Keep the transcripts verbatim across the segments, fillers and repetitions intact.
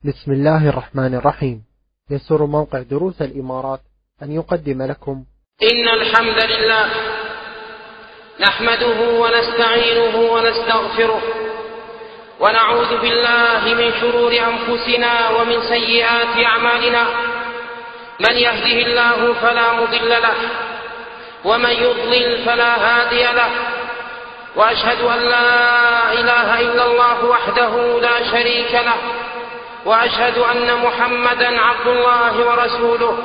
بسم الله الرحمن الرحيم. يسر موقع دروس الإمارات أن يقدم لكم إن الحمد لله نحمده ونستعينه ونستغفره ونعوذ بالله من شرور أنفسنا ومن سيئات أعمالنا. من يهده الله فلا مضل له ومن يضلل فلا هادي له، وأشهد أن لا إله إلا الله وحده لا شريك له، وأشهد أن محمدا عبد الله ورسوله.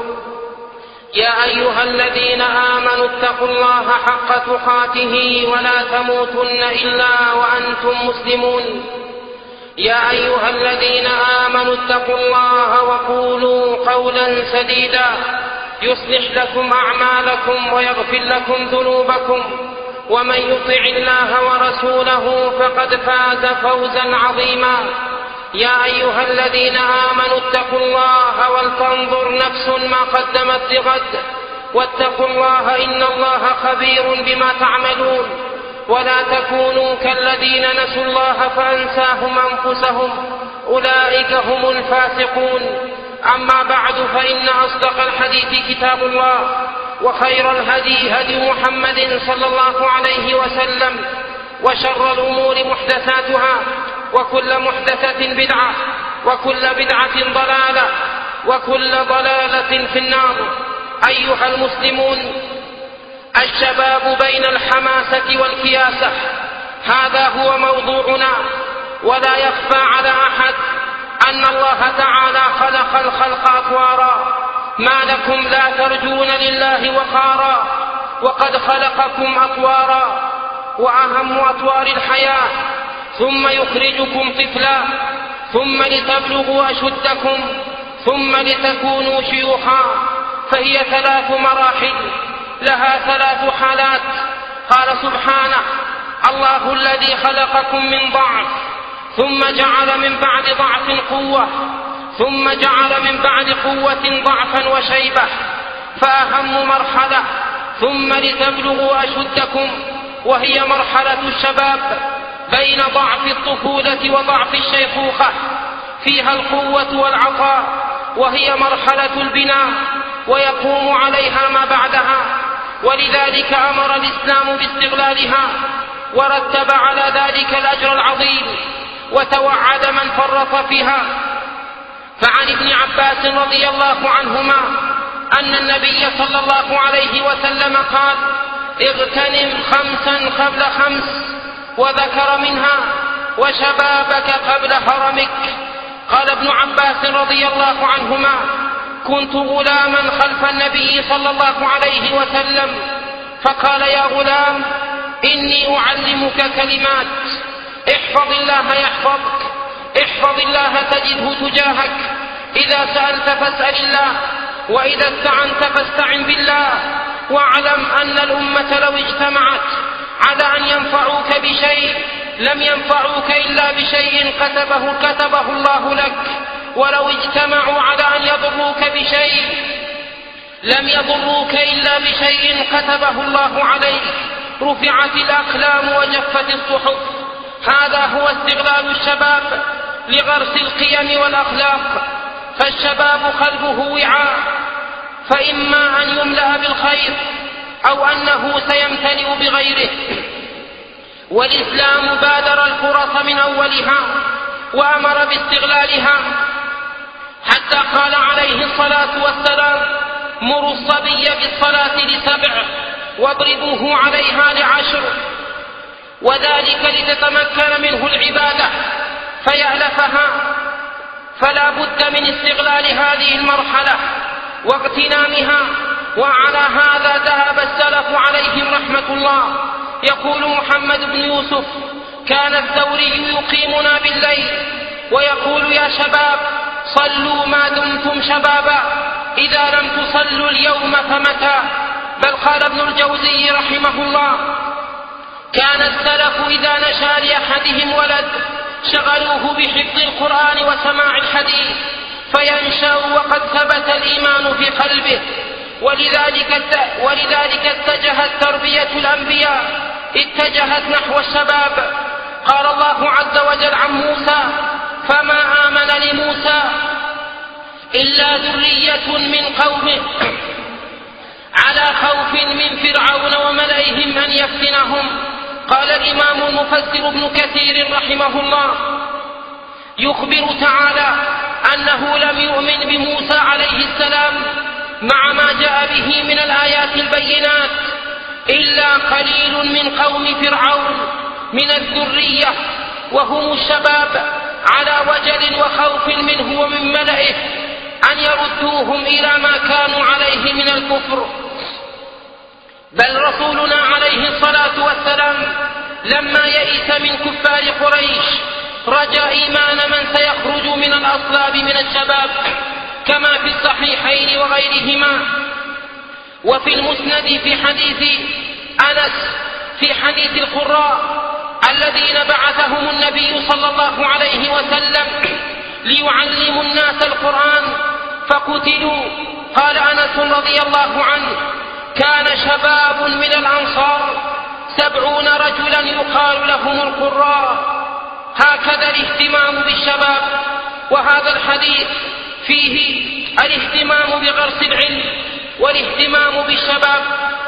يا أيها الذين آمنوا اتقوا الله حق تقاته ولا تموتن إلا وأنتم مسلمون. يا أيها الذين آمنوا اتقوا الله وقولوا قولا سديدا يصلح لكم أعمالكم ويغفر لكم ذنوبكم، ومن يطع الله ورسوله فقد فاز فوزا عظيما. يا أيها الذين آمنوا اتقوا الله ولتنظر نفس ما قدمت لغد، واتقوا الله إن الله خبير بما تعملون. ولا تكونوا كالذين نسوا الله فأنساهم أنفسهم، أولئك هم الفاسقون. أما بعد، فإن أصدق الحديث كتاب الله، وخير الهدي هدي محمد صلى الله عليه وسلم، وشر الأمور محدثاتها، وكل محدثة بدعة، وكل بدعة ضلالة، وكل ضلالة في النار. أيها المسلمون، الشباب بين الحماسة والكياسة، هذا هو موضوعنا. ولا يخفى على أحد أن الله تعالى خلق الخلق أطوارا، ما لكم لا ترجون لله وقارا، وقد خلقكم أطوارا، وأهم أطوار الحياة ثم يخرجكم طفلا، ثم لتبلغوا أشدكم، ثم لتكونوا شيوخا. فهي ثلاث مراحل لها ثلاث حالات. قال سبحانه: الله الذي خلقكم من ضعف ثم جعل من بعد ضعف قوة، ثم جعل من بعد قوة ضعفا وشيبة. فأهم مرحلة ثم لتبلغوا أشدكم، وهي مرحلة الشباب بين ضعف الطفولة وضعف الشيخوخة، فيها القوة والعطاء، وهي مرحلة البناء ويقوم عليها ما بعدها. ولذلك أمر الإسلام باستغلالها، ورتب على ذلك الأجر العظيم، وتوعد من فرط فيها. فعن ابن عباس رضي الله عنهما أن النبي صلى الله عليه وسلم قال: اغتنم خمسا قبل خمس، وذكر منها: وشبابك قبل هرمك. قال ابن عباس رضي الله عنهما: كنت غلاما خلف النبي صلى الله عليه وسلم، فقال: يا غلام، إني أعلمك كلمات، احفظ الله يحفظك، احفظ الله تجده تجاهك، إذا سألت فاسأل الله، وإذا استعنت فاستعن بالله، واعلم أن الأمة لو اجتمعت على أن ينفعوك بشيء لم ينفعوك إلا بشيء كتبه كتبه الله لك، ولو اجتمعوا على أن يضروك بشيء لم يضروك إلا بشيء كتبه الله عليك. رفعت الأقلام وجفت الصحف. هذا هو استغلال الشباب لغرس القيم والأخلاق. فالشباب قلبه وعاء، فإما أن يملأ بالخير أو أنه سيمتلئ بغيره. والإسلام بادر الفرص من أولها وأمر باستغلالها، حتى قال عليه الصلاة والسلام: مروا الصبي بالصلاة لسبع واضربوه عليها لعشر. وذلك لتتمكن منه العبادة فيألفها. فلا بد من استغلال هذه المرحلة واغتنامها. وعلى هذا ذهب السلف عليهم رحمة الله. يقول محمد بن يوسف: كان الثوري يقيمنا بالليل ويقول: يا شباب، صلوا ما دمتم شبابا، إذا لم تصلوا اليوم فمتى. بل قال ابن الجوزي رحمه الله: كان السلف إذا نشأ لأحدهم ولد شغلوه بحفظ القرآن وسماع الحديث، فينشأ وقد ثبت الإيمان في قلبه. ولذلك ولذلك اتجهت تربية الأنبياء اتجهت نحو الشباب. قال الله عز وجل عن موسى: فما آمن لموسى إلا ذرية من قومه على خوف من فرعون وملئهم أن يفتنهم. قال الإمام المفسر ابن كثير رحمه الله: يخبر تعالى أنه لم يؤمن بموسى عليه السلام مع ما جاء به من الآيات البينات إلا قليل من قوم فرعون من الذرية، وهم الشباب، على وجل وخوف منه ومن ملئه أن يردوهم إلى ما كانوا عليه من الكفر. بل رسولنا عليه الصلاة والسلام لما يئس من كفار قريش رجا إيمان من سيخرج من الأصلاب من الشباب، كما في الصحيحين وغيرهما. وفي المسند في حديث أنس في حديث القراء الذين بعثهم النبي صلى الله عليه وسلم ليعلموا الناس القرآن فقتلوا، قال أنس رضي الله عنه: كان شباب من الأنصار سبعون رجلا يقال لهم القراء. هكذا الاهتمام بالشباب. وهذا الحديث فيه الاهتمام بغرس العلم والاهتمام بالشباب.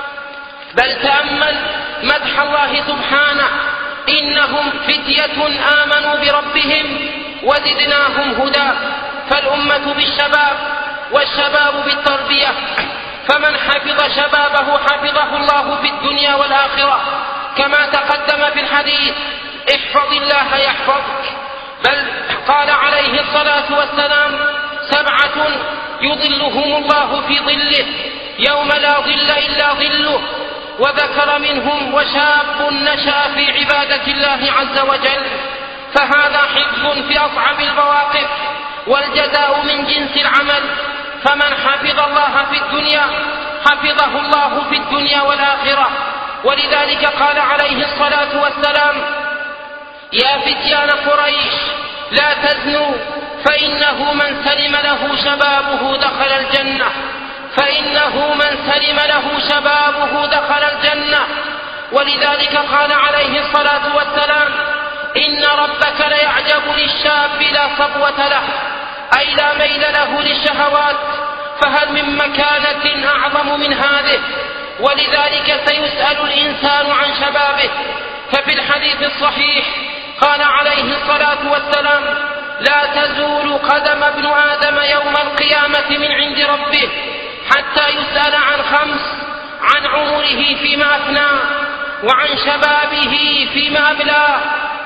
بل تأمل مدح الله سبحانه: إنهم فتية آمنوا بربهم وزدناهم هدى. فالأمة بالشباب والشباب بالتربية، فمن حفظ شبابه حفظه الله في الدنيا والآخرة، كما تقدم في الحديث: احفظ الله يحفظك. بل قال عليه الصلاة والسلام: سبعة يظلهم الله في ظله يوم لا ظل إلا ظله. وذكر منهم: وشاب نشأ في عبادة الله عز وجل. فهذا حفظ في أصعب المواقف، والجزاء من جنس العمل. فمن حفظ الله في الدنيا حفظه الله في الدنيا والآخرة. ولذلك قال عليه الصلاة والسلام: يا فتيان قريش لا تزنوا فإنه من سلم له شبابه دخل الجنة فإنه من سلم له شبابه دخل الجنة. ولذلك قال عليه الصلاة والسلام: إن ربك ليعجب للشاب لا صبوة له، أي لا ميل له للشهوات، فهل من مكانة أعظم من هذه؟ ولذلك سيسأل الإنسان عن شبابه. ففي الحديث الصحيح قال عليه الصلاة والسلام: لا تزول قدم ابن آدم يوم القيامة من عند ربه حتى يسأل عن خمس: عن عمره فيما أفناه، وعن شبابه فيما أبلاه،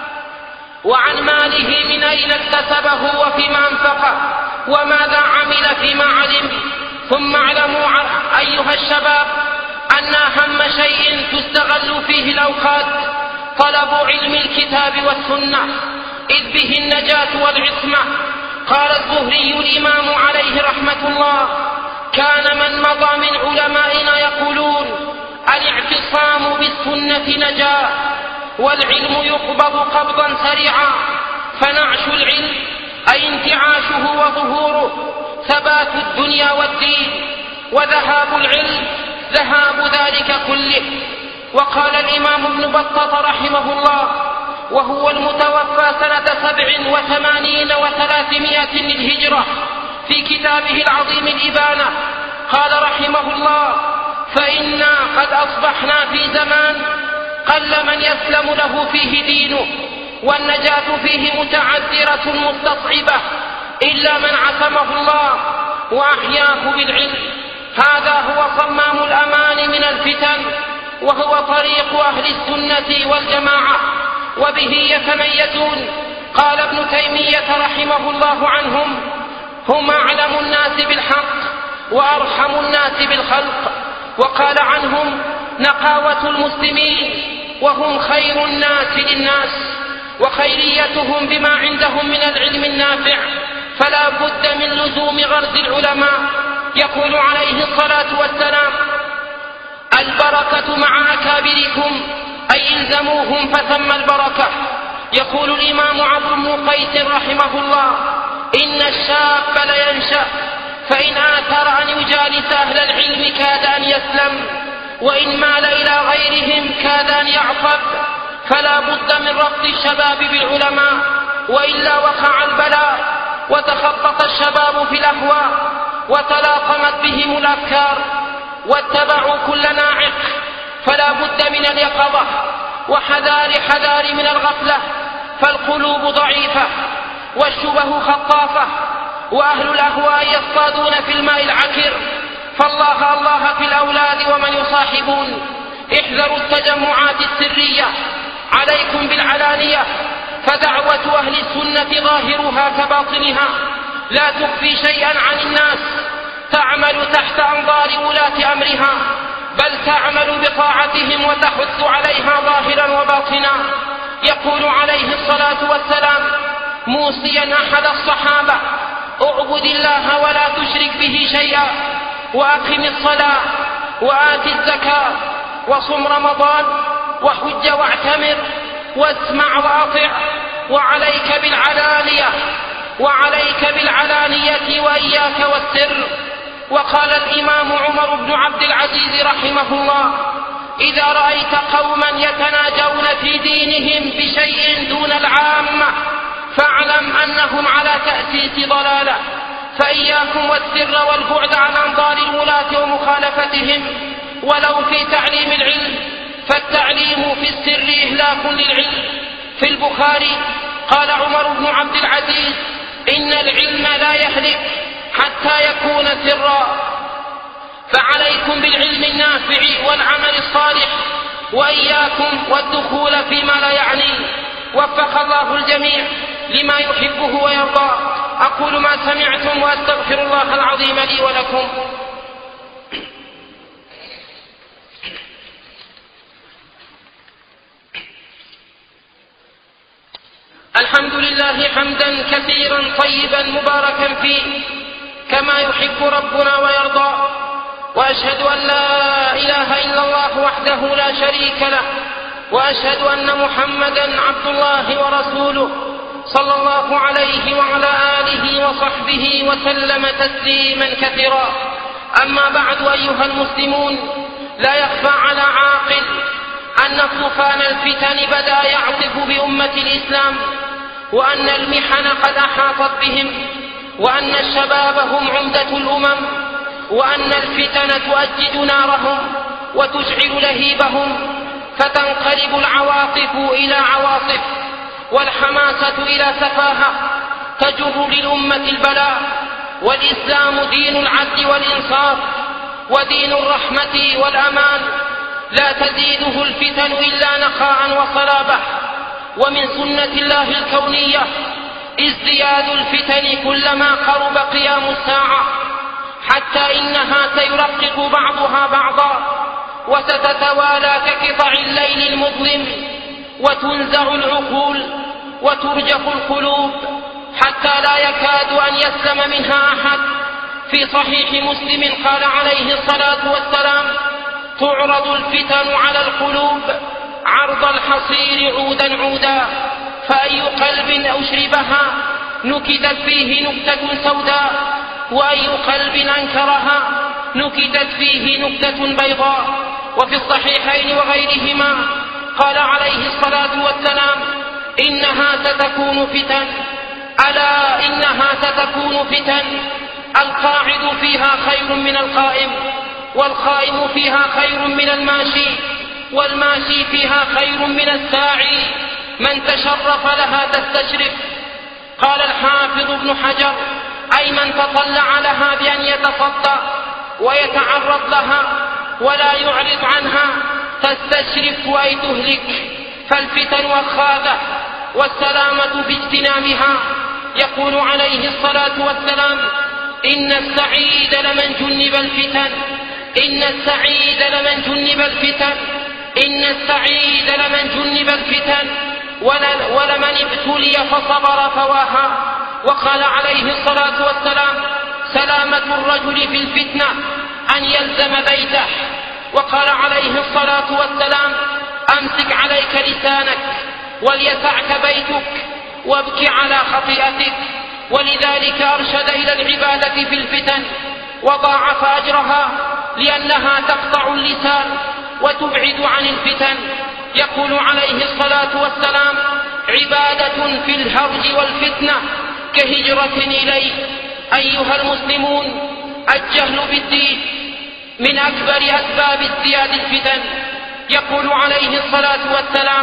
وعن ماله من أين اكتسبه وفيما أنفقه، وماذا عمل فيما علم. ثم اعلموا أيها الشباب أن أهم شيء تستغل فيه الأوقات طلب علم الكتاب والسنة، إذ به النجاة والعصمة. قال الزهري الإمام عليه رحمة الله: كان من مضى من علمائنا يقولون: الاعتصام بالسنة نجاة، والعلم يقبض قبضا سريعا. فنعش العلم أي انتعاشه وظهوره ثبات الدنيا والدين، وذهاب العلم ذهاب ذلك كله. وقال الإمام ابن بطة رحمه الله، وهو المتوفى سنة سبع وثمانين وثلاثمائة للهجرة، في كتابه العظيم الإبانة، قال رحمه الله: فإنا قد أصبحنا في زمان قل من يسلم له فيه دينه، والنجاة فيه متعذرة مستصعبة، إلا من عصمه الله وأحياه بالعلم. هذا هو صمام الأمان من الفتن، وهو طريق أهل السنة والجماعة، وبه يتميزون. قال ابن تيمية رحمه الله عنهم: هم أعلم الناس بالحق وأرحم الناس بالخلق. وقال عنهم: نقاوة المسلمين، وهم خير الناس للناس، وخيريتهم بما عندهم من العلم النافع، فلا بد من لزوم غرز العلماء. يقول عليه الصلاة والسلام: البركة مع أكابركم، أي إلزموهم فثم البركة. يقول الإمام عمرو بن قيس رحمه الله: إن الشاب لينشأ، فإن آثر أن يجالس أهل العلم كاد أن يسلم، وإن مال إلى غيرهم كاد أن يعصب. فلا بد من ربط الشباب بالعلماء، وإلا وقع البلاء وتخبط الشباب في الأهواء. وتلاقمت بهم الأفكار واتبعوا كل ناعق، فلا بد من اليقظة وحذار حذار من الغفلة، فالقلوب ضعيفة والشبه خطافة، وأهل الأهواء يصطادون في الماء العكر، فالله الله في الأولاد ومن يصاحبون. احذروا التجمعات السرية، عليكم بالعلانية، فدعوة أهل السنة ظاهرها كباطنها، لا تخفي شيئا عن الناس، تعمل تحت أنظار ولاة أمرها، بل تعمل بطاعتهم وتحث عليها ظاهرا وباطنا. يقول عليه الصلاة والسلام موصيا أحد الصحابة: اعبد الله ولا تشرك به شيئا، وأقم الصلاة وآت الزكاة وصم رمضان وحج واعتمر واسمع وأطع، وعليك بالعلانية وعليك بالعلانية وإياك والسر. وقال الإمام عمر بن عبد العزيز رحمه الله: إذا رأيت قوما يتناجون في دينهم بشيء دون العامة فاعلم أنهم على تأسيس ضلالة، فإياكم والسر والبعد عن أنظار الولاة ومخالفتهم ولو في تعليم العلم، فالتعليم في السر إهلاك للعلم. في البخاري قال عمر بن عبد العزيز: إن العلم لا يهلك حتى يكون سرا، فعليكم بالعلم النافع والعمل الصالح، وإياكم والدخول فيما لا يعني. وفق الله الجميع لما يحبه ويرضى. أقول ما سمعتم وأستغفر الله العظيم لي ولكم. الحمد لله حمدا كثيرا طيبا مباركا فيه كما يحب ربنا ويرضى، وأشهد أن لا إله إلا الله وحده لا شريك له، وأشهد أن محمدا عبد الله ورسوله صلى الله عليه وعلى آله وصحبه وسلم تسليما كثيرا. أما بعد، أيها المسلمون، لا يخفى على عاقل أن طوفان الفتن بدأ يعصف بأمة الإسلام، وأن المحن قد أحاطت بهم، وأن الشباب هم عمدة الأمم، وأن الفتن تؤجج نارهم وتشعل لهيبهم، فتنقلب العواطف إلى عواصف والحماسة إلى سفاهة تجر للأمة البلاء. والإسلام دين العدل والإنصاف ودين الرحمة والأمان، لا تزيده الفتن إلا نخاء وصلابة. ومن سنة الله الكونية ازدياد الفتن كلما قرب قيام الساعة، حتى إنها سيرقق بعضها بعضا وستتوالى كقطع الليل المظلم، وتنزع العقول وترجف القلوب حتى لا يكاد أن يسلم منها أحد. في صحيح مسلم قال عليه الصلاة والسلام: تعرض الفتن على القلوب عرض الحصير عودا عودا، فأي قلب أشربها نكتت فيه نكتة سوداء، وأي قلب أنكرها نكتت فيه نكتة بيضاء. وفي الصحيحين وغيرهما قال عليه الصلاة والسلام: إنها ستكون فتن، ألا إنها ستكون فتن، القاعد فيها خير من القائم، والقائم فيها خير من الماشي، والماشي فيها خير من الساعي، من تشرف لها تستشرف. قال الحافظ ابن حجر: أي من تطلع لها بأن يتصدى ويتعرض لها ولا يعرض عنها تستشرف أي تهلك. فالفتن وخاذة والسلامة في اجتنابها. يقول عليه الصلاة والسلام: إن السعيد لمن جنب الفتن، إن السعيد لمن جنب الفتن، إن السعيد لمن جنب الفتن، ولمن ابتلي فصبر فواها. وقال عليه الصلاة والسلام: سلامة الرجل في الفتنة أن يلزم بيته. وقال عليه الصلاة والسلام: أمسك عليك لسانك وليسعك بيتك وابك على خطيئتك. ولذلك أرشد إلى العبادة في الفتن وضاعف أجرها، لأنها تقطع اللسان وتبعد عن الفتن. يقول عليه الصلاة والسلام: عبادة في الهرج والفتنة كهجرة إليه. أيها المسلمون، الجهل بالدين من أكبر أسباب ازدياد الفتن. يقول عليه الصلاة والسلام: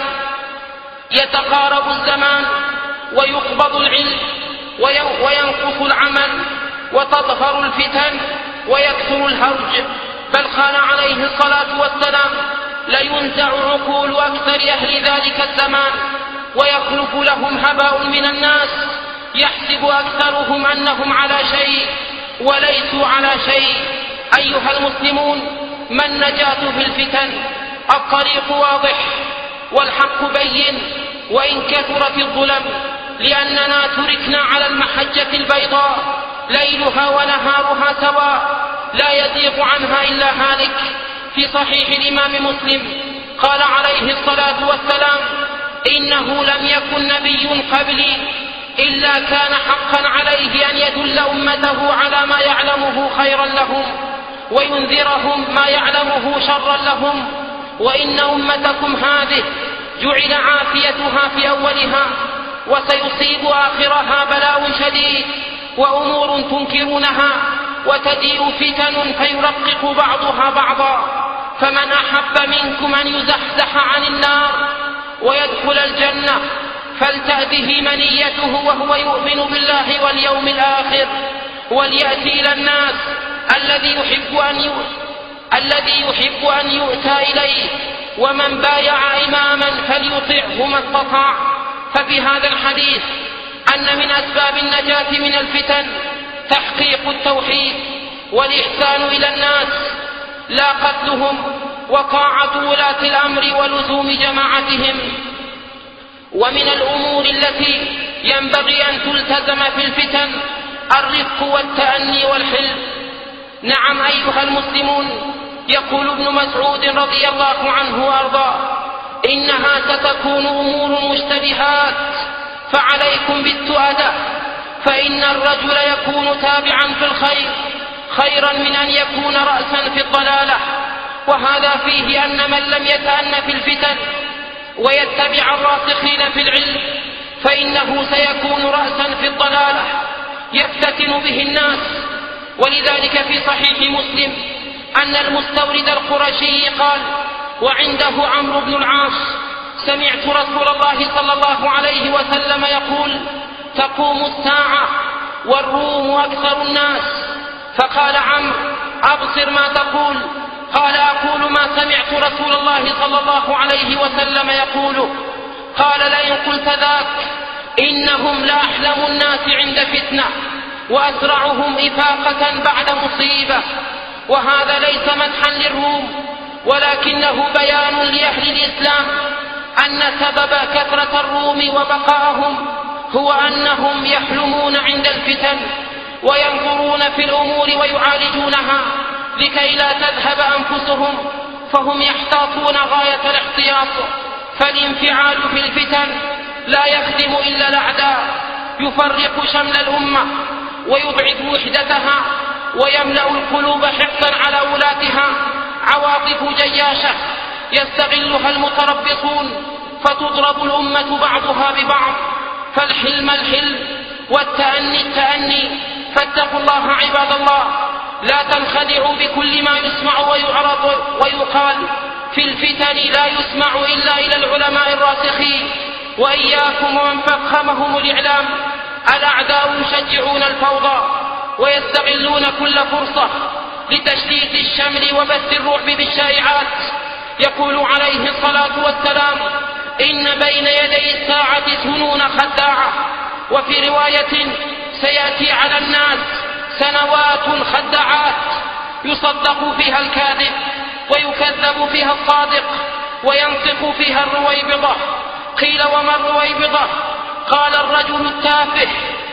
يتقارب الزمان ويقبض العلم وينقص العمل وتظهر الفتن ويكثر الهرج. بل قال عليه الصلاة والسلام: لينزع عقول أكثر أهل ذلك الزمان ويخلف لهم هباء من الناس يحسب أكثرهم أنهم على شيء وليسوا على شيء. أيها المسلمون، ما النجاة في الفتن؟ الطريق واضح والحق بين وإن كثرت الظلم، لأننا تركنا على المحجة البيضاء ليلها ونهارها سواء لا يزيغ عنها إلا هالك. في صحيح الإمام مسلم قال عليه الصلاة والسلام: إنه لم يكن نبي قبلي إلا كان حقا عليه أن يدل أمته على ما يعلمه خيرا لهم وينذرهم ما يعلمه شرا لهم، وإن أمتكم هذه جعل عافيتها في أولها وسيصيب آخرها بلاء شديد وأمور تنكرونها وتجيء فتن فيرقق بعضها بعضا. فمن أحب منكم أن يزحزح عن النار ويدخل الجنة فلتأته منيته وهو يؤمن بالله واليوم الآخر وليأتي إلى الناس الذي يحب أن يؤتى الذي يحب أن يؤتى إليه، ومن بايع إماما فليطعه ما استطاع. ففي هذا الحديث أن من أسباب النجاة من الفتن تحقيق التوحيد والإحسان إلى الناس لا قتلهم، وطاعة ولاة الأمر ولزوم جماعتهم. ومن الأمور التي ينبغي أن تلتزم في الفتن الرفق والتأني والحلم. نعم أيها المسلمون، يقول ابن مسعود رضي الله عنه وأرضاه: إنها ستكون أمور مشتبهات فعليكم بالتؤدة، فإن الرجل يكون تابعا في الخير خيرا من أن يكون رأسا في الضلالة. وهذا فيه أن من لم يتأن في الفتن ويتبع الراسخين في العلم فإنه سيكون رأسا في الضلالة يفتتن به الناس. ولذلك في صحيح مسلم أن المستورد القرشي قال وعنده عمرو بن العاص: سمعت رسول الله صلى الله عليه وسلم يقول: تقوم الساعة والروم أكثر الناس. فقال عمرو: أبصر ما تقول. قال: أقول ما سمعت رسول الله صلى الله عليه وسلم يقول. قال: لئن قلت ذاك إنهم لأحلم الناس عند فتنة وأسرعهم إفاقة بعد مصيبة. وهذا ليس مدحا للروم ولكنه بيان لأهل الإسلام أن سبب كثرة الروم وبقائهم هو أنهم يحلمون عند الفتن وينظرون في الأمور ويعالجونها لكي لا تذهب أنفسهم، فهم يحتاطون غاية الاحتياط. فالانفعال في الفتن لا يخدم إلا الأعداء، يفرق شمل الأمة ويبعد وحدتها ويملأ القلوب حقدا على ولاتها عواطف جياشة يستغلها المتربصون فتضرب الأمة بعضها ببعض. فالحلم الحلم والتأني التأني. فاتقوا الله عباد الله، لا تنخدعوا بكل ما يسمع ويعرض ويقال في الفتن، لا يسمع إلا إلى العلماء الراسخين. وإياكم ومن فخمهم الإعلام، الأعداء يشجعون الفوضى ويستغلون كل فرصة لتشتيت الشمل وبث الرعب بالشائعات. يقول عليه الصلاة والسلام: إن بين يدي الساعة سنون خداعة. وفي رواية: سيأتي على الناس سنوات خداعات يصدق فيها الكاذب ويكذب فيها الصادق وينطق فيها الرويبضة. قيل: وما الرويبضة؟ قال: الرجل التافه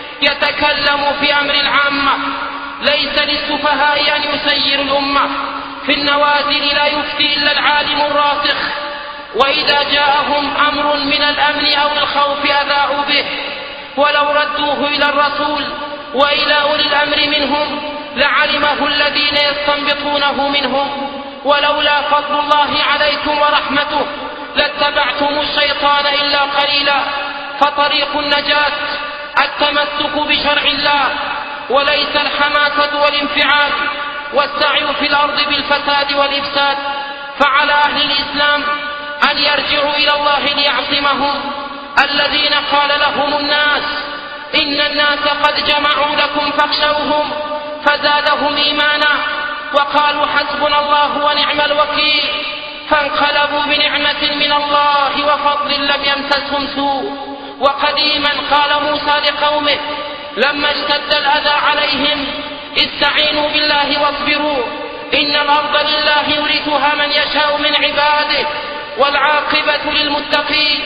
يتكلم في أمر العامة. ليس للسفهاء أن يسير الأمة، في النوازل لا يفتي إلا العالم الراسخ، وإذا جاءهم أمر من الأمن أو الخوف أذاعوا به، ولو ردوه إلى الرسول وإلى أولي الأمر منهم لعلمه الذين يستنبطونه منهم. ولولا فضل الله عليكم ورحمته لاتبعتم الشيطان إلا قليلا. فطريق النجاة التمسك بشرع الله وليس الحماسة والانفعال والسعي في الأرض بالفساد والإفساد. فعلى أهل الإسلام أن يرجعوا إلى الله ليعصمهم، الذين قال لهم الناس إن الناس قد جمعوا لكم فاخشوهم فزادهم إيمانا وقالوا حسبنا الله ونعم الوكيل، فانقلبوا بنعمة من الله وفضل لم يمسسهم سوء. وقديما قال موسى لقومه لما اشتد الأذى عليهم استعينوا بالله واصبروا إن الأرض لله يورثها من يشاء من عباده والعاقبة للمتقين.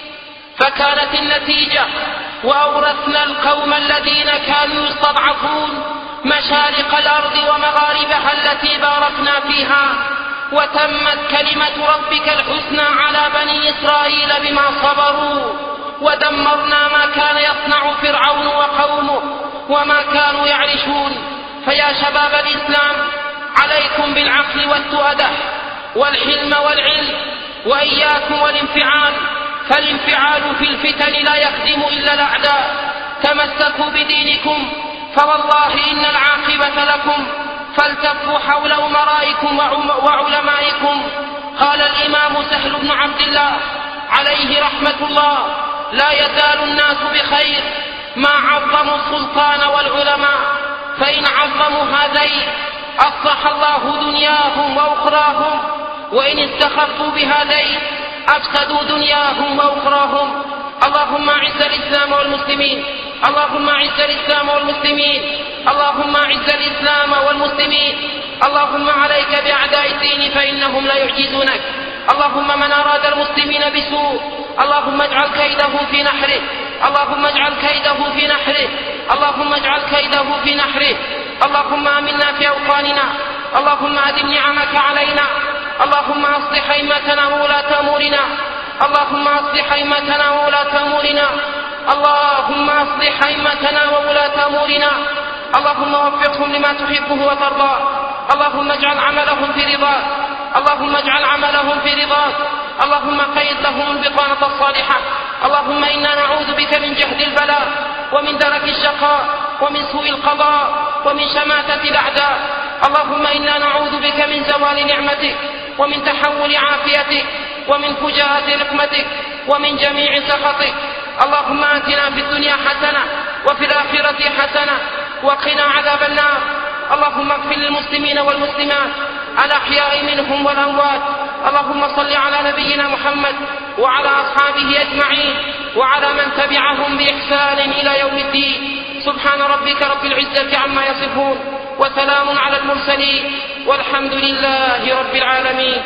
فكانت النتيجة وأورثنا القوم الذين كانوا يستضعفون مشارق الأرض ومغاربها التي باركنا فيها، وتمت كلمة ربك الحسنى على بني إسرائيل بما صبروا، ودمرنا ما كان يصنع فرعون وقومه وما كانوا يعرشون. فيا شباب الإسلام عليكم بالعقل والتؤدة والحلم والعلم، وإياكم والانفعال، فالانفعال في الفتن لا يخدم إلا الأعداء. تمسكوا بدينكم فوالله إن العاقبة لكم، فالتفوا حول أمرائكم وعلمائكم. قال الإمام سهل بن عبد الله عليه رحمة الله لا يزال الناس بخير ما عظموا السلطان والعلماء، فإن عظموا هذين أصلح الله دنياهم وأخراهم، وإن استخفوا بهذين أفسدوا دنياهم وأخراهم. اللهم أعز الإسلام والمسلمين، اللهم أعز الإسلام والمسلمين، اللهم أعز الإسلام والمسلمين. اللهم عليك بأعداء الدين فإنهم لا يعجزونك. اللهم من أراد المسلمين بسوء اللهم اجعل كيده في نحره، اللهم اجعل كيده في نحره، اللهم اجعل كيده في نحره. اللهم آمنا في أوطاننا، اللهم أدم نعمك علينا، اللهم أصلح أئمتنا وولاة أمورنا، اللهم أصلح أئمتنا وولاة أمورنا، اللهم أصلح أئمتنا وولاة أمورنا، اللهم وفقهم لما تحبه وترضى، اللهم اجعل عملهم في رضاك، اللهم اجعل عملهم في رضاك، اللهم قيد لهم البطانة الصالحة. اللهم إنا نعوذ بك من جهد البلاء ومن درك الشقاء ومن سوء القضاء ومن شماتة الأعداء. اللهم إنا نعوذ بك من زوال نعمتك ومن تحول عافيتك ومن فجاءة رحمتك ومن جميع سخطك. اللهم آتنا في الدنيا حسنة وفي الآخرة حسنة وقنا عذاب النار. اللهم اغفر للمسلمين والمسلمات الأحياء منهم والأموات. اللهم صل على نبينا محمد وعلى أصحابه أجمعين وعلى من تبعهم بإحسان إلى يوم الدين. سبحان ربك رب العزة عما يصفون وسلام على المرسلين والحمد لله رب العالمين.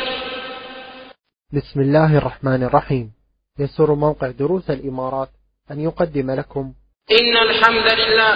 بسم الله الرحمن الرحيم. يسر موقع دروس الإمارات أن يقدم لكم إن الحمد لله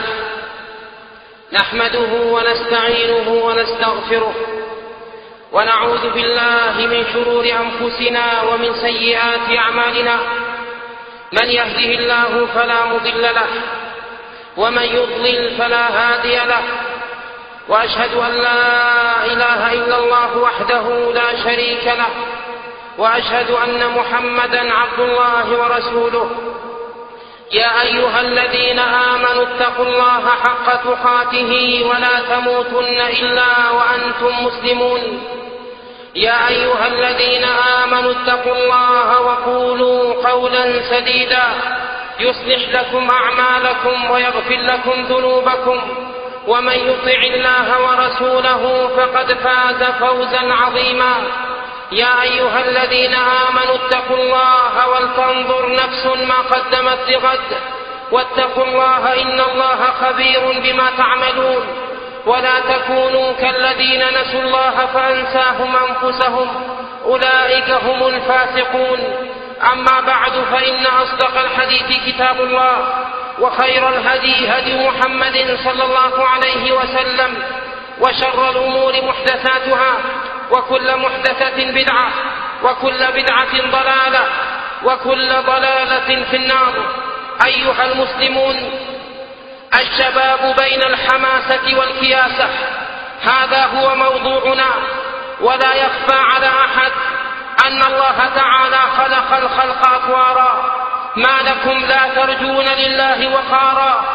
نحمده ونستعينه ونستغفره ونعوذ بالله من شرور أنفسنا ومن سيئات أعمالنا. من يهده الله فلا مضل له ومن يضلل فلا هادي له، وأشهد أن لا إله إلا الله وحده لا شريك له، وأشهد أن محمدا عبد الله ورسوله. يا أيها الذين آمنوا اتقوا الله حق تقاته ولا تموتن إلا وأنتم مسلمون. يا أيها الذين آمنوا اتقوا الله وقولوا قولا سديدا يصلح لكم أعمالكم ويغفر لكم ذنوبكم، ومن يطع الله ورسوله فقد فاز فوزا عظيما. يا أيها الذين آمنوا اتقوا الله ولتنظر نفس ما قدمت لغد، واتقوا الله إن الله خبير بما تعملون. ولا تكونوا كالذين نسوا الله فأنساهم أنفسهم أولئك هم الفاسقون. أما بعد، فإن أصدق الحديث كتاب الله، وخير الهدي هدي محمد صلى الله عليه وسلم، وشر الأمور محدثاتها، وكل محدثة بدعة، وكل بدعة ضلالة، وكل ضلالة في النار. أيها المسلمون، الشباب بين الحماسة والكياسة، هذا هو موضوعنا. ولا يخفى على أحد أن الله تعالى خلق الخلق أطوارا، ما لكم لا ترجون لله وقارا.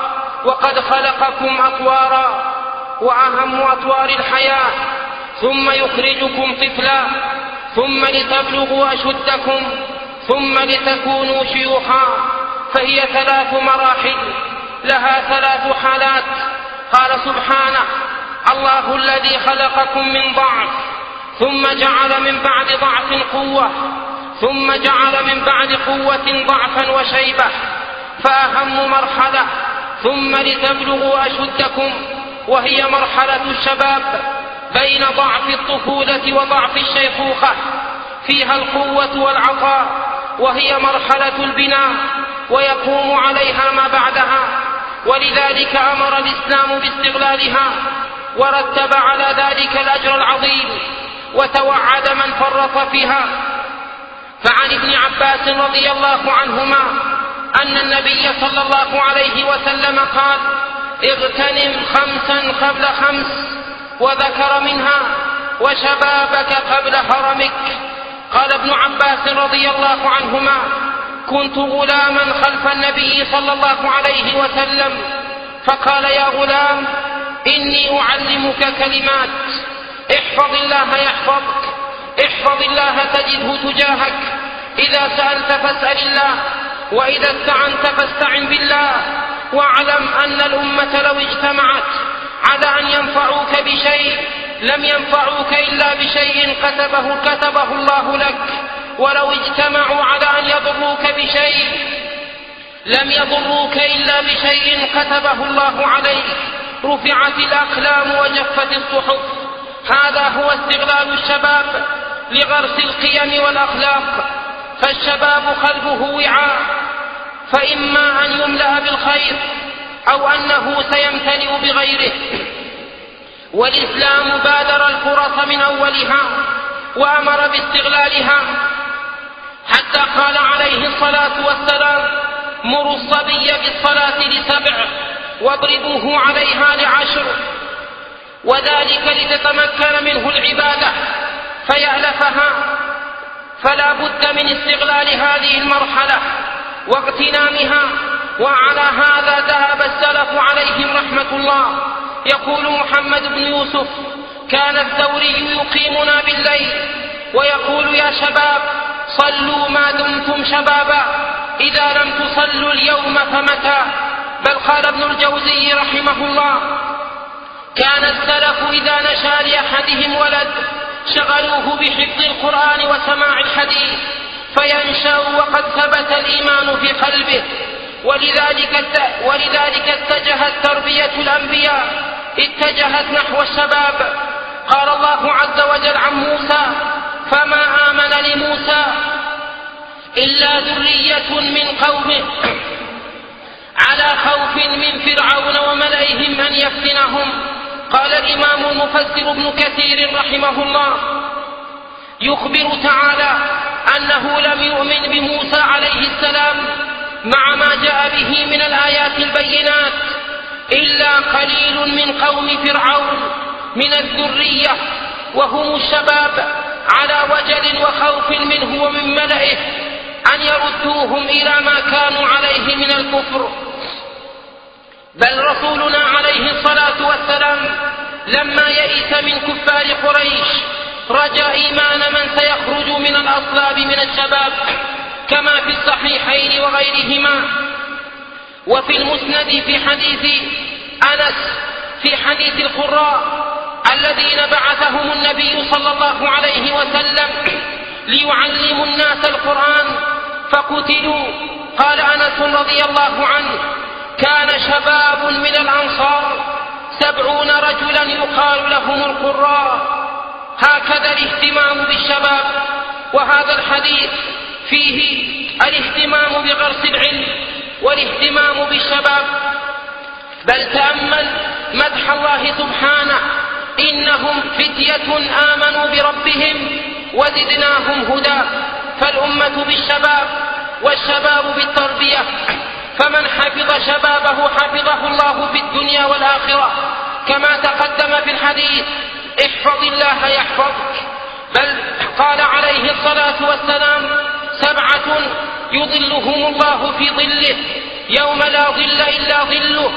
وقد خلقكم أطوارا وأهم أطوار الحياة، ثم يخرجكم طفلا، ثم لتبلغوا أشدكم، ثم لتكونوا شيوخا، فهي ثلاث مراحل لها ثلاث حالات. قال سبحانه: الله الذي خلقكم من ضعف ثم جعل من بعد ضعف قوة ثم جعل من بعد قوة ضعفا وشيبة، فأهم مرحلة ثم لتبلغوا أشدكم، وهي مرحلة الشباب بين ضعف الطفولة وضعف الشيخوخة، فيها القوة والعطاء، وهي مرحلة البناء ويقوم عليها ما بعدها، ولذلك أمر الإسلام باستغلالها ورتب على ذلك الأجر العظيم وتوعد من فرط فيها. فعن ابن عباس رضي الله عنهما أن النبي صلى الله عليه وسلم قال: اغتنم خمسا قبل خمس، وذكر منها: وشبابك قبل هرمك. قال ابن عباس رضي الله عنهما: كنت غلاما خلف النبي صلى الله عليه وسلم، فقال: يا غلام، إني أعلمك كلمات، احفظ الله يحفظك، احفظ الله تجده تجاهك، إذا سألت فاسأل الله، وإذا استعنت فاستعن بالله، واعلم أن الأمة لو اجتمعت على أن ينفعوك بشيء لم ينفعوك إلا بشيء كتبه, كتبه الله لك، ولو اجتمعوا على أن يضروك بشيء لم يضروك إلا بشيء كتبه الله عليك، رفعت الأقلام وجفت الصحف. هذا هو استغلال الشباب لغرس القيم والأخلاق. فالشباب قلبه وعاء، فإما أن يملأ بالخير أو أنه سيمتلئ بغيره، والإسلام بادر الفرص من أولها وأمر باستغلالها، حتى قال عليه الصلاة والسلام: مروا الصبي بالصلاة لسبع واضربوه عليها لعشر، وذلك لتتمكن منه العبادة فيألفها. فلا بد من استغلال هذه المرحلة واغتنامها، وعلى هذا ذهب السلف عليهم رحمة الله. يقول محمد بن يوسف: كان الثوري يقيمنا بالليل ويقول: يا شباب، صلوا ما دمتم شبابا، إذا لم تصلوا اليوم فمتى؟ بل قال ابن الجوزي رحمه الله: كان السلف إذا نشأ لأحدهم ولد شغلوه بحفظ القرآن وسماع الحديث فينشأ وقد ثبت الإيمان في قلبه، ولذلك ولذلك اتجهت تربية الأنبياء اتجهت نحو الشباب. قال الله عز وجل عن موسى: فما آمن لموسى إلا ذرية من قومه على خوف من فرعون وملئهم أن يفتنهم. قال الإمام المفسر ابن كثير رحمه الله: يخبر تعالى أنه لم يؤمن بموسى عليه السلام مع ما جاء به من الآيات البينات إلا قليل من قوم فرعون من الذرية، وهم الشباب، على وجل وخوف منه ومن ملئه أن يردوهم إلى ما كانوا عليه من الكفر. بل رسولنا عليه الصلاة والسلام لما يئس من كفار قريش رجا إيمان من سيخرج من الأصلاب من الشباب، كما في الصحيحين وغيرهما. وفي المسند في حديث أنس في حديث القراء الذين بعثهم النبي صلى الله عليه وسلم ليعلموا الناس القرآن فقتلوا، قال أنس رضي الله عنه: كان شباب من الأنصار سبعون رجلا يقال لهم القراء. هكذا الاهتمام بالشباب. وهذا الحديث فيه الاهتمام بغرس العلم والاهتمام بالشباب. بل تأمل مدح الله سبحانه: إنهم فتية آمنوا بربهم وزدناهم هدى. فالأمة بالشباب والشباب بالتربية، فمن حفظ شبابه حفظه الله في الدنيا والآخرة، كما تقدم في الحديث: احفظ الله يحفظك. بل قال عليه الصلاة والسلام: سبعة يظلهم الله في ظله يوم لا ظل إلا ظله: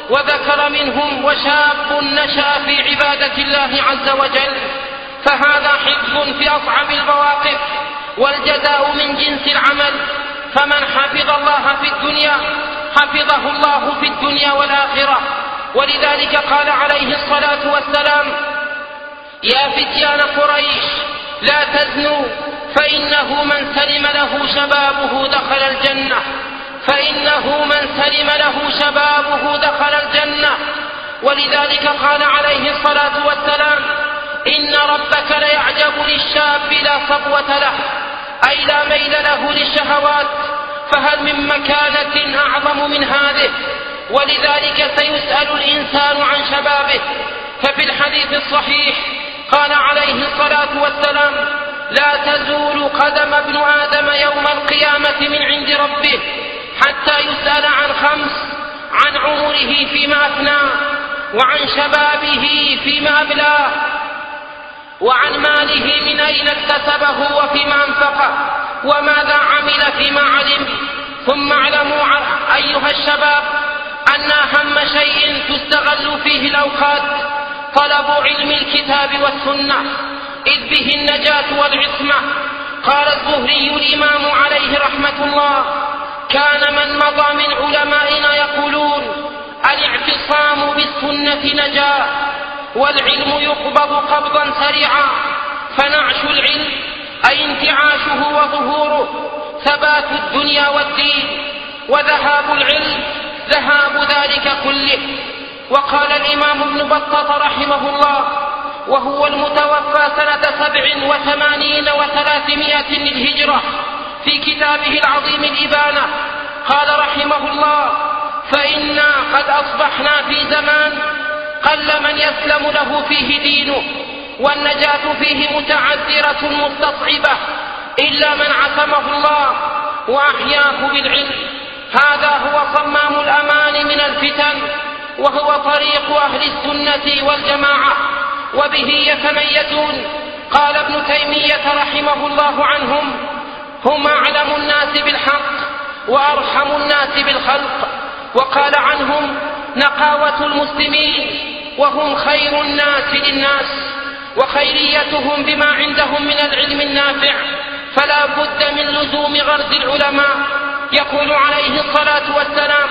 وذكر منهم وشاب نشأ في عبادة الله عز وجل، فهذا حفظ في أصعب المواقف، والجزاء من جنس العمل. فمن حفظ الله في الدنيا حفظه الله في الدنيا والآخرة. ولذلك قال عليه الصلاة والسلام: يا فتيان قريش لا تزنوا فإنه من سلم له شبابه دخل الجنة فإنه من سلم له شبابه دخل الجنة. ولذلك قال عليه الصلاة والسلام: إن ربك ليعجب للشاب لا صبوة له، أي لا ميل له للشهوات، فهل من مكانة أعظم من هذه؟ ولذلك سيسأل الإنسان عن شبابه. ففي الحديث الصحيح قال عليه الصلاة والسلام: لا تزول قدم ابن آدم يوم القيامة من عند ربه حتى يسأل عن خمس: عن عمره فيما أفناه، وعن شبابه فيما أبلاه، وعن ماله من أين اكتسبه وفيما أنفقه، وماذا عمل فيما علم. ثم اعلموا أيها الشباب أن أهم شيء تستغل فيه الأوقات طلب علم الكتاب والسنة، إذ به النجاة والعصمة. قال الزهري الإمام عليه رحمة الله: كان من مضى من علمائنا يقولون: الاعتصام بالسنة نجاة، والعلم يقبض قبضا سريعا. فنعش العلم أي انتعاشه وظهوره ثبات الدنيا والدين، وذهاب العلم ذهاب ذلك كله. وقال الإمام ابن بطة رحمه الله، وهو المتوفى سنة سبع وثمانين وثلاثمائة للهجرة، في كتابه العظيم الإبانة، قال رحمه الله: فإنا قد أصبحنا في زمان قل من يسلم له فيه دينه، والنجاة فيه متعذرة مستصعبة، إلا من عصمه الله وأحياه بالعلم. هذا هو صمام الأمان من الفتن، وهو طريق أهل السنة والجماعة، وبه يتميزون. قال ابن تيمية رحمه الله عنهم: هم أعلم الناس بالحق وأرحم الناس بالخلق. وقال عنهم: نقاوة المسلمين، وهم خير الناس للناس، وخيريتهم بما عندهم من العلم النافع، فلا بد من لزوم غرز العلماء. يقول عليه الصلاة والسلام: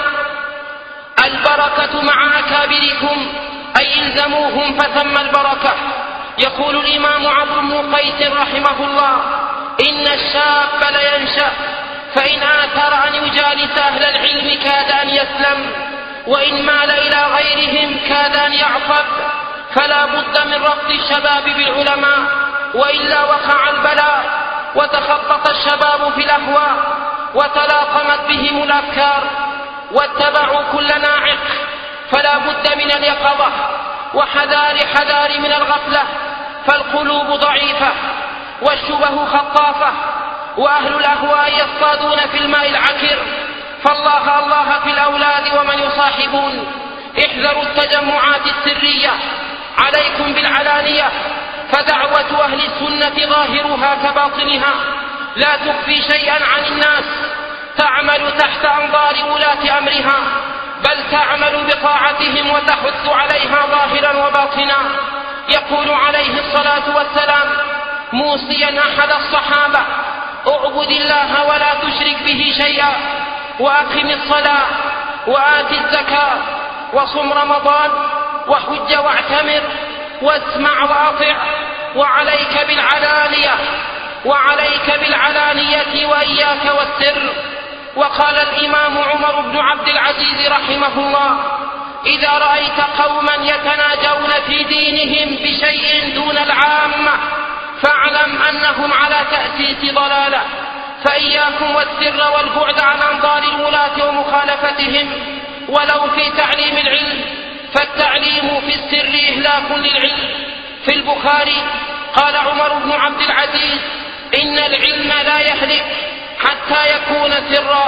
البركة مع أكابركم، أي إلزموهم فثم البركة. يقول الإمام عمرو بن قيس رحمه الله: إن الشاب لينشأ، فإن آثر أن يجالس أهل العلم كاد أن يسلم، وإن مال إلى غيرهم كاد أن يعصب. فلا بد من ربط الشباب بالعلماء، وإلا وقع البلاء، وتخبط الشباب في الأهواء، وتلاطمت بهم الأفكار، واتبعوا كل ناعق. فلا بد من اليقظة، وحذار حذار من الغفلة، فالقلوب ضعيفة والشبه خطافة، وأهل الأهواء يصطادون في الماء العكر. فالله الله في الأولاد ومن يصاحبون. احذروا التجمعات السرية، عليكم بالعلانية، فدعوة أهل السنة ظاهرها كباطنها، لا تخفي شيئا عن الناس، تعمل تحت أنظار ولاة أمرها، بل تعمل بطاعتهم وتحث عليها ظاهرا وباطنا. يقول عليه الصلاة والسلام موصيا أحد الصحابة: اعبد الله ولا تشرك به شيئا، وأقم الصلاة، وآت الزكاة، وصم رمضان، وحج واعتمر، واسمع وأطع، وعليك بالعلانية وعليك بالعلانية وإياك والسر. وقال الإمام عمر بن عبد العزيز رحمه الله: إذا رأيت قوما يتناجون في دينهم بشيء دون العامة فاعلم أنهم على تأسيس ضلالة، فإياكم والسر والبعد عن أنظار الولاة ومخالفتهم، ولو في تعليم العلم، فالتعليم في السر إهلاك للعلم. في البخاري قال عمر بن عبد العزيز: إن العلم لا يهلك حتى يكون سرا.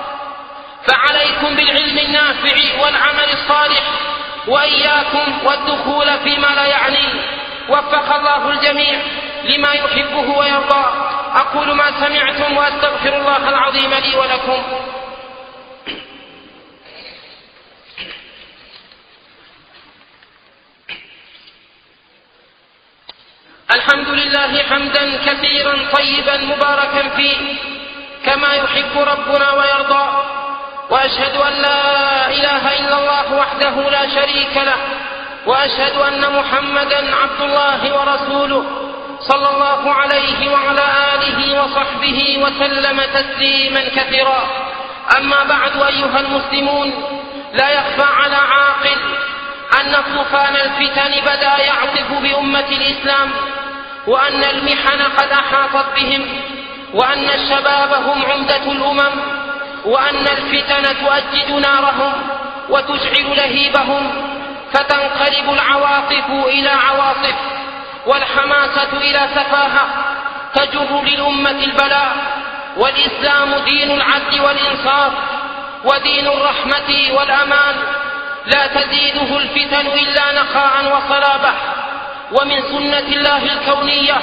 فعليكم بالعلم النافع والعمل الصالح، وإياكم والدخول فيما لا يعني. وفق الله الجميع لما يحبه ويرضى. أقول ما سمعتم وأستغفر الله العظيم لي ولكم. الحمد لله حمدا كثيرا طيبا مباركا فيه كما يحب ربنا ويرضى، وأشهد أن لا إله إلا الله وحده لا شريك له، وأشهد أن محمدا عبد الله ورسوله صلى الله عليه وعلى آله وصحبه وسلم تسليما كثيرا. أما بعد أيها المسلمون، لا يخفى على عاقل أن طوفان الفتن بدأ يعصف بأمة الإسلام، وأن المحن قد أحاطت بهم، وأن الشباب هم عمدة الأمم، وأن الفتن تؤجج نارهم وتشعل لهيبهم، فتنقلب العواطف إلى عواصف والحماسة إلى سفاهة تجر للأمة البلاء. والإسلام دين العدل والإنصاف ودين الرحمة والأمان، لا تزيده الفتن إلا نخاء وصلابة. ومن سنة الله الكونية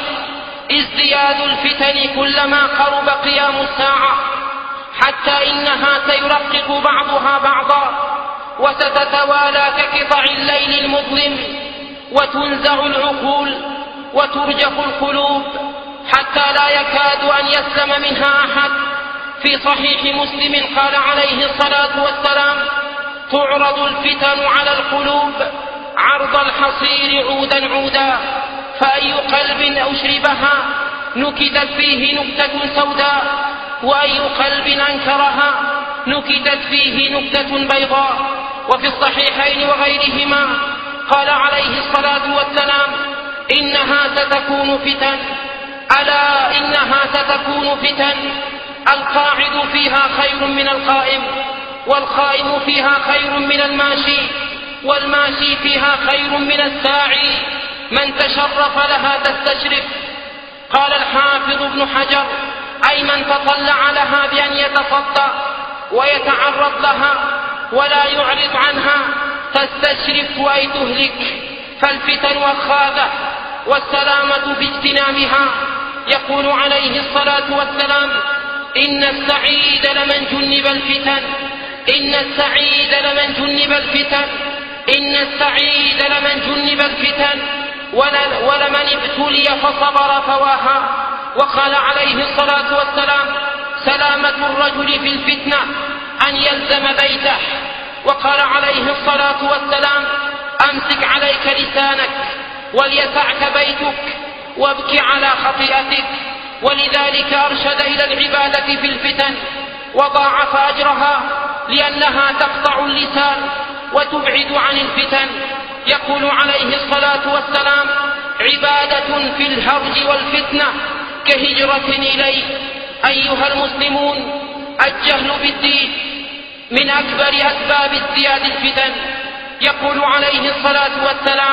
ازدياد الفتن كلما قرب قيام الساعة، حتى إنها سيرقق بعضها بعضا وستتوالى كقطع الليل المظلم، وتنزع العقول وترجف القلوب حتى لا يكاد أن يسلم منها أحد. في صحيح مسلم قال عليه الصلاة والسلام: تعرض الفتن على القلوب عرض الحصير عودا عودا، فأي قلب أشربها نكتت فيه نكتة سوداء، وأي قلب أنكرها نكتت فيه نكتة بيضاء. وفي الصحيحين وغيرهما قال عليه الصلاة والسلام: إنها ستكون فتن، ألا إنها ستكون فتن، القاعد فيها خير من القائم، والقائم فيها خير من الماشي، والماشي فيها خير من الساعي، من تشرف لها تستشرف. قال الحافظ ابن حجر: أي من تطلع لها بأن يتصدى ويتعرض لها ولا يعرض عنها تستشرف أي تهلك. فالفتن وخاذة والسلامة في اجتنابها. يقول عليه الصلاة والسلام: إن السعيد لمن جنب الفتن، إن السعيد لمن جنب الفتن، إن السعيد لمن جنب الفتن، ولمن ابتلي فصبر فواها. وقال عليه الصلاة والسلام: سلامة الرجل في الفتنة أن يلزم بيته. وقال عليه الصلاة والسلام: أمسك عليك لسانك وليسعك بيتك وابك على خطيئتك. ولذلك أرشد إلى العبادة في الفتن وضاعف أجرها، لأنها تقطع اللسان وتبعد عن الفتن. يقول عليه الصلاة والسلام: عبادة في الهرج والفتنة كهجرة إليه. أيها المسلمون، الجهل بالدين من أكبر أسباب ازدياد الفتن. يقول عليه الصلاة والسلام: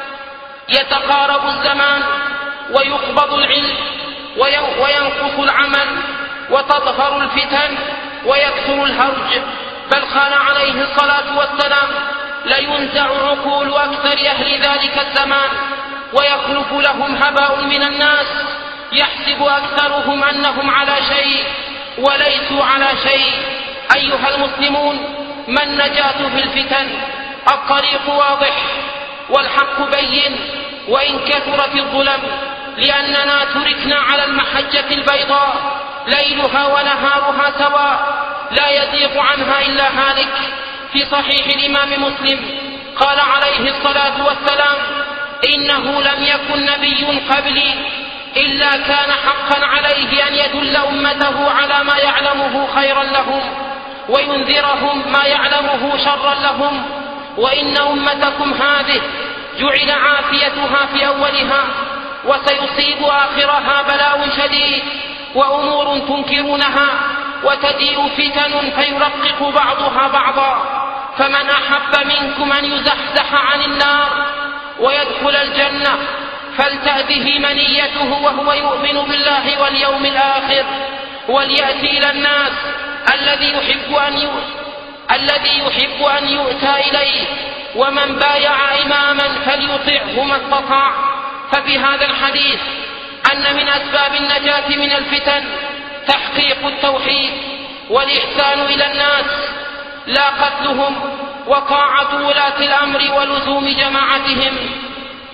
يتقارب الزمان ويقبض العلم وينقص العمل وتظهر الفتن ويكثر الهرج. بل قال عليه الصلاة والسلام: لينزع عقول أكثر أهل ذلك الزمان ويخلف لهم هباء من الناس، يحسب أكثرهم أنهم على شيء وليسوا على شيء. أيها المسلمون، ما النجاة في الفتن؟ الطريق واضح والحق بين، وإن كثرت الظلم، لأننا تركنا على المحجة البيضاء ليلها ونهارها سواء، لا يزيغ عنها إلا هالك. في صحيح الإمام مسلم قال عليه الصلاة والسلام: إنه لم يكن نبي قبلي إلا كان حقا عليه أن يدل أمته على ما يعلمه خيرا لهم وينذرهم ما يعلمه شرا لهم. وإن أمتكم هذه جعل عافيتها في أولها، وسيصيب آخرها بلاء شديد وأمور تنكرونها، وتجيء فتن فيرقق بعضها بعضا. فمن أحب منكم أن يزحزح عن النار ويدخل الجنة فلتأته منيته وهو يؤمن بالله واليوم الآخر، وليأتي إلى الناس الذي يحب أن يؤتى الذي يحب أن يؤتى إليه، ومن بايع إماما فليطعه ما استطاع. ففي هذا الحديث أن من أسباب النجاة من الفتن تحقيق التوحيد والإحسان إلى الناس، لا قتلهم، وطاعة ولاة الأمر ولزوم جماعتهم.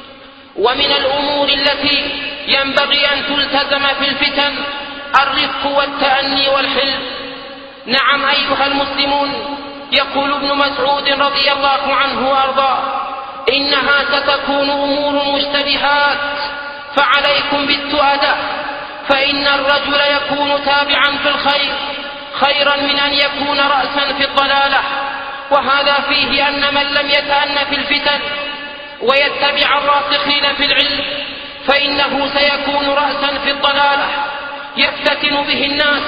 ومن الأمور التي ينبغي أن تلتزم في الفتن الرفق والتأني والحلم. نعم أيها المسلمون، يقول ابن مسعود رضي الله عنه وأرضاه: إنها ستكون أمور مشتبهات فعليكم بالتؤدة، فإن الرجل يكون تابعا في الخير خيرا من أن يكون رأسا في الضلالة. وهذا فيه أن من لم يتأن في الفتن ويتبع الراسخين في العلم فإنه سيكون رأسا في الضلالة يفتتن به الناس.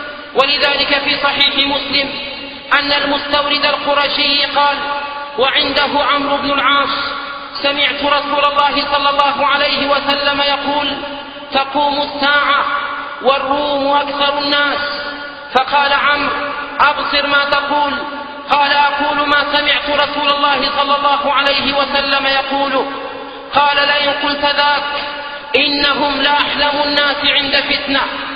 ولذلك في صحيح مسلم أن المستورد القرشي قال وعنده عمرو بن العاص: سمعت رسول الله صلى الله عليه وسلم يقول: تقوم الساعة والروم أكثر الناس. فقال عمرو: أبصر ما تقول. قال: أقول ما سمعت رسول الله صلى الله عليه وسلم يقول. قال: لئن قلت ذاك إنهم لأحلم الناس عند فتنة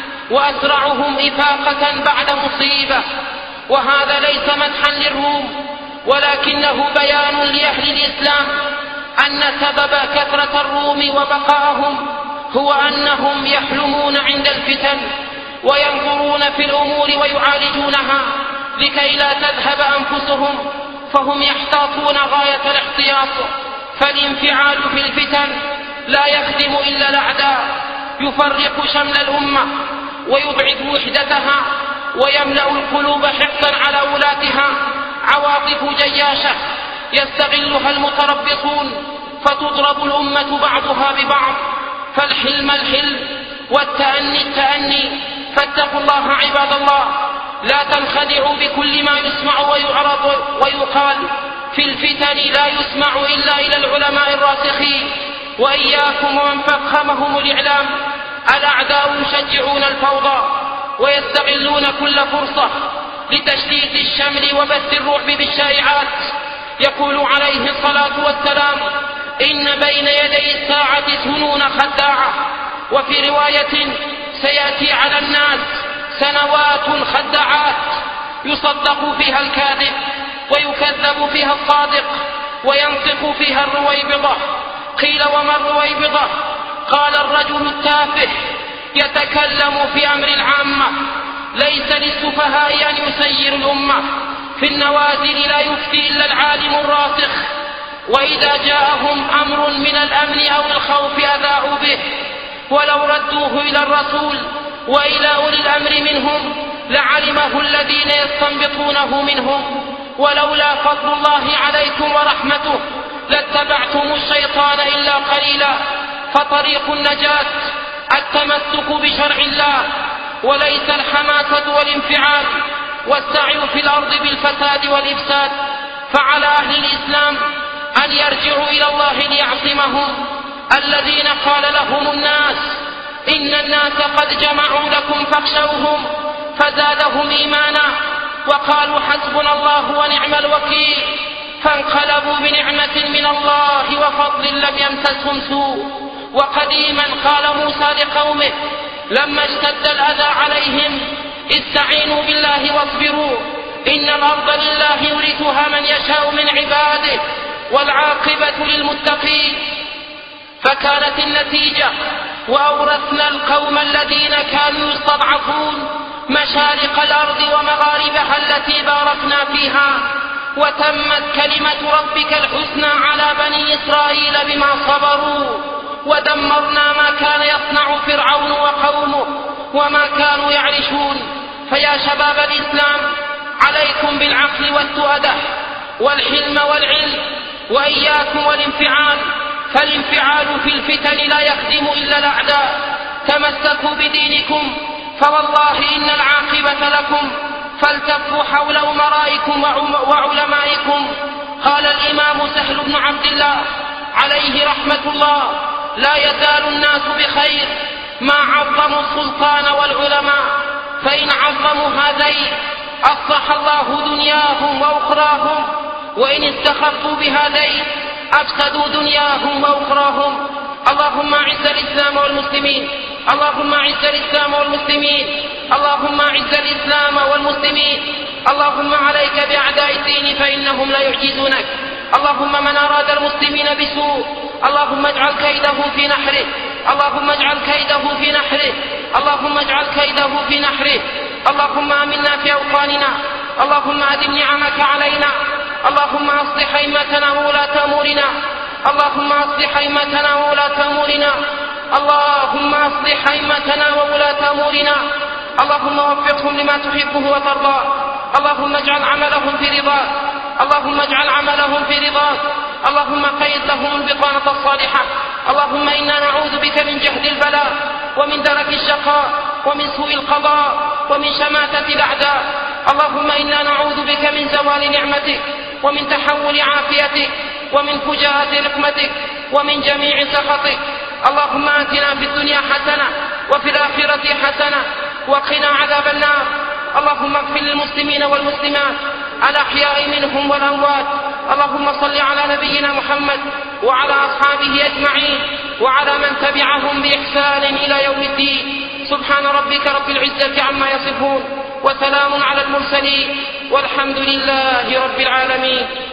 وأسرعهم إفاقة بعد مصيبة. وهذا ليس مدحا للروم، ولكنه بيان لأهل الإسلام أن سبب كثرة الروم وبقائهم هو أنهم يحلمون عند الفتن وينظرون في الأمور ويعالجونها لكي لا تذهب أنفسهم، فهم يحتاطون غاية الاحتياط. فالانفعال في الفتن لا يخدم إلا الأعداء، يفرق شمل الأمة ويبعد وحدتها ويملأ القلوب حقدا على ولاتها عواطف جياشة يستغلها المتربصون فتضرب الأمة بعضها ببعض. فالحلم الحلم والتأني التأني. فاتقوا الله عباد الله، لا تنخدعوا بكل ما يسمع ويعرض ويقال في الفتن، لا يسمع إلا إلى العلماء الراسخين. وإياكم ومن فخمهم الإعلام، الأعداء يشجعون الفوضى ويستغلون كل فرصة لتشتيت الشمل وبث الرعب بالشائعات. يقول عليه الصلاة والسلام: إن بين يدي الساعة سنون خداعة. وفي رواية: سيأتي على الناس سنوات خداعات يصدق فيها الكاذب ويكذب فيها الصادق وينطق فيها الرويبضة. قيل: وما الرويبضة؟ قال: الرجل التافه يتكلم في أمر العامة، ليس للسفهاء أن يسير الأمة، في النوازل لا يفتي إلا العالم الراسخ، وإذا جاءهم أمر من الأمن أو الخوف أذاعوا به، ولو ردوه إلى الرسول وإلى أولي الأمر منهم لعلمه الذين يستنبطونه منهم، ولولا فضل الله عليكم ورحمته لاتبعتم الشيطان إلا قليلا. فطريق النجاة التمسك بشرع الله، وليس الحماسة والانفعال والسعي في الأرض بالفساد والإفساد. فعلى أهل الإسلام أن يرجعوا إلى الله ليعصمهم، الذين قال لهم الناس: إن الناس قد جمعوا لكم فاخشوهم، فزادهم إيمانا وقالوا حسبنا الله ونعم الوكيل، فانقلبوا بنعمة من الله وفضل لم يمسسهم سوء. وقديما قال موسى لقومه لما اشتد الأذى عليهم: استعينوا بالله واصبروا، إن الأرض لله يورثها من يشاء من عباده والعاقبة للمتقين. فكانت النتيجة: وأورثنا القوم الذين كانوا يستضعفون مشارق الأرض ومغاربها التي باركنا فيها، وتمت كلمة ربك الحسنى على بني إسرائيل بما صبروا، ودمرنا ما كان يصنع فرعون وقومه وما كانوا يعرشون. فيا شباب الإسلام، عليكم بالعقل والتؤدة والحلم والعلم، وإياكم والانفعال، فالانفعال في الفتن لا يخدم إلا الأعداء. تمسكوا بدينكم، فوالله إن العاقبة لكم، فالتفوا حول أمرائكم وعلمائكم. قال الإمام سهل بن عبد الله عليه رحمة الله: لا يزال الناس بخير ما عظموا السلطان والعلماء، فإن عظموا هذين أصلح الله دنياهم وأخراهم، وإن استخفوا بهذين أفسدوا دنياهم وأخراهم. اللهم أعز الإسلام والمسلمين، اللهم أعز الإسلام والمسلمين، اللهم أعز الإسلام والمسلمين. اللهم عليك بأعداء الدين فإنهم لا يعجزونك، اللهم من أراد المسلمين بسوء اللهم اجعل كيده في نحره اللهم اجعل كيده في نحره اللهم اجعل كيده في نحره اللهم آمنا في أوطاننا اللهم أدم نعمك علينا اللهم أصلح أئمتنا وولاة أمورنا اللهم أصلح أئمتنا وولاة أمورنا اللهم أصلح أئمتنا وولاة أمورنا اللهم وفقهم لما تحبه وترضى اللهم اجعل عملهم في رضاك اللهم اجعل عملهم في رضاك اللهم قيد لهم البطانة الصالحة اللهم إنا نعوذ بك من جهد البلاء ومن درك الشقاء ومن سوء القضاء ومن شماتة الأعداء اللهم إنا نعوذ بك من زوال نعمتك ومن تحول عافيتك ومن فجاءة رحمتك ومن جميع سخطك اللهم آتنا في الدنيا حسنة وفي الآخرة حسنة وقنا عذاب النار اللهم اغفر للمسلمين والمسلمات الأحياء منهم والأموات اللهم صل على نبينا محمد وعلى أصحابه أجمعين وعلى من تبعهم بإحسان إلى يوم الدين سبحان ربك رب العزة عما يصفون وسلام على المرسلين والحمد لله رب العالمين.